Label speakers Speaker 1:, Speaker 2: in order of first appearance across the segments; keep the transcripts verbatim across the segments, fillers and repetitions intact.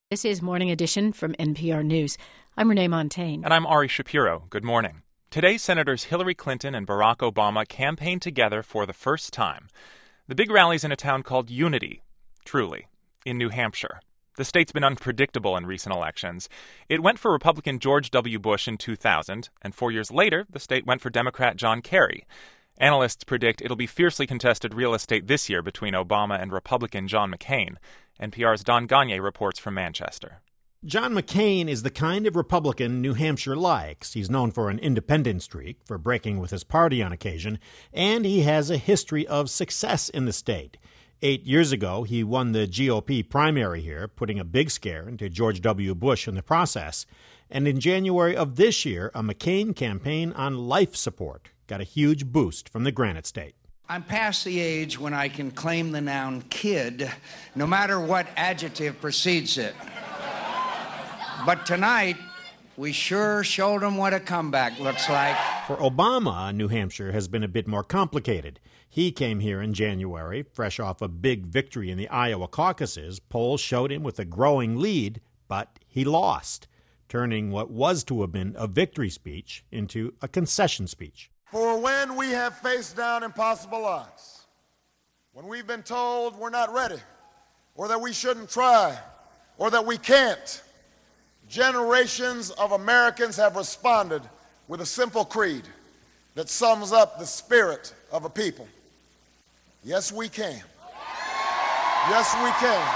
Speaker 1: This is Morning Edition from N P R News. I'm Renee Montaigne.
Speaker 2: And I'm Ari Shapiro. Good morning. Today, Senators Hillary Clinton and Barack Obama campaigned together for the first time. The big rally's in a town called Unity, truly, in New Hampshire. The state's been unpredictable in recent elections. It went for Republican George W. Bush in two thousand, and four years later, the state went for Democrat John Kerry. Analysts predict it'll be fiercely contested real estate this year between Obama and Republican John McCain. N P R's Don Gagné reports from Manchester.
Speaker 3: John McCain is the kind of Republican New Hampshire likes. He's known for an independent streak, for breaking with his party on occasion, and he has a history of success in the state. Eight years ago, he won the G O P primary here, putting a big scare into George W. Bush in the process. And in January of this year, a McCain campaign on life support got a huge boost from the Granite State.
Speaker 4: I'm past the age when I can claim the noun kid, no matter what adjective precedes it. But tonight, we sure showed them what a comeback looks like.
Speaker 3: For Obama, New Hampshire has been a bit more complicated. He came here in January, fresh off a big victory in the Iowa caucuses. Polls showed him with a growing lead, but he lost, turning what was to have been a victory speech into a concession speech.
Speaker 5: For when we have faced down impossible odds, when we've been told we're not ready, or that we shouldn't try, or that we can't, generations of Americans have responded with a simple creed that sums up the spirit of a people. Yes, we can. Yes, we can.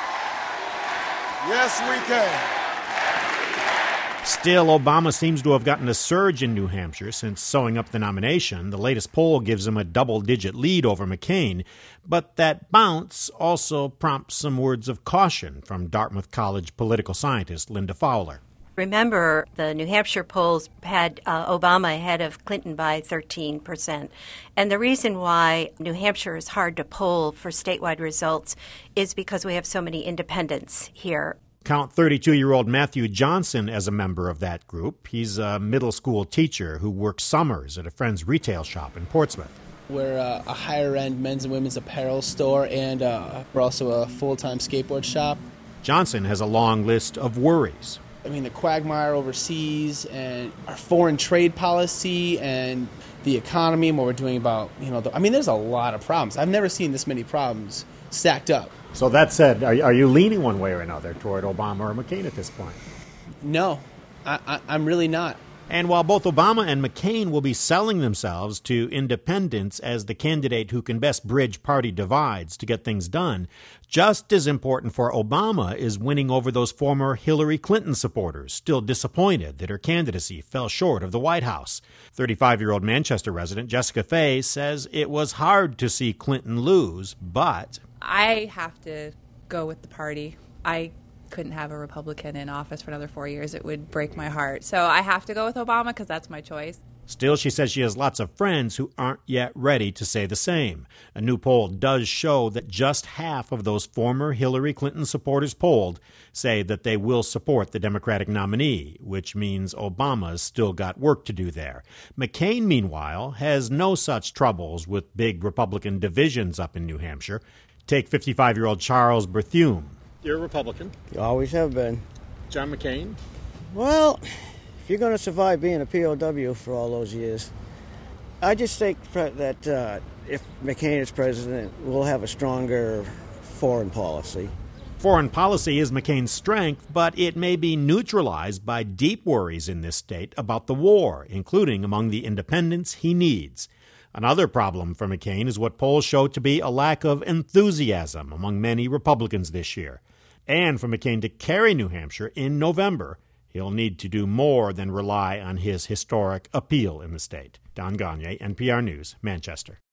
Speaker 5: Yes, we can.
Speaker 3: Still, Obama seems to have gotten a surge in New Hampshire since sewing up the nomination. The latest poll gives him a double-digit lead over McCain. But that bounce also prompts some words of caution from Dartmouth College political scientist Linda Fowler.
Speaker 6: Remember, the New Hampshire polls had uh, Obama ahead of Clinton by thirteen percent. And the reason why New Hampshire is hard to poll for statewide results is because we have so many independents here.
Speaker 3: Count thirty-two-year-old Matthew Johnson as a member of that group. He's a middle school teacher who works summers at a friend's retail shop in Portsmouth.
Speaker 7: We're uh, a higher-end men's and women's apparel store, and uh, we're also a full-time skateboard shop.
Speaker 3: Johnson has a long list of worries.
Speaker 7: I mean, the quagmire overseas and our foreign trade policy and the economy and what we're doing about, you know, the, I mean, there's a lot of problems. I've never seen this many problems stacked up.
Speaker 3: So that said, are, are you leaning one way or another toward Obama or McCain at this point?
Speaker 7: No, I, I, I'm really not.
Speaker 3: And while both Obama and McCain will be selling themselves to independents as the candidate who can best bridge party divides to get things done, just as important for Obama is winning over those former Hillary Clinton supporters, still disappointed that her candidacy fell short of the White House. thirty-five-year-old Manchester resident Jessica Fay says it was hard to see Clinton lose, but
Speaker 8: I have to go with the party. I couldn't have a Republican in office for another four years. It would break my heart. So I have to go with Obama because that's my choice.
Speaker 3: Still, she says she has lots of friends who aren't yet ready to say the same. A new poll does show that just half of those former Hillary Clinton supporters polled say that they will support the Democratic nominee, which means Obama's still got work to do there. McCain, meanwhile, has no such troubles with big Republican divisions up in New Hampshire. Take fifty-five-year-old Charles Berthume.
Speaker 9: You're a Republican.
Speaker 10: You always have been.
Speaker 9: John McCain?
Speaker 10: Well, if you're going to survive being a P O W for all those years, I just think that uh, if McCain is president, we'll have a stronger foreign policy.
Speaker 3: Foreign policy is McCain's strength, but it may be neutralized by deep worries in this state about the war, including among the independents he needs. Another problem for McCain is what polls show to be a lack of enthusiasm among many Republicans this year. And for McCain to carry New Hampshire in November, he'll need to do more than rely on his historic appeal in the state. Don Gagné, N P R News, Manchester.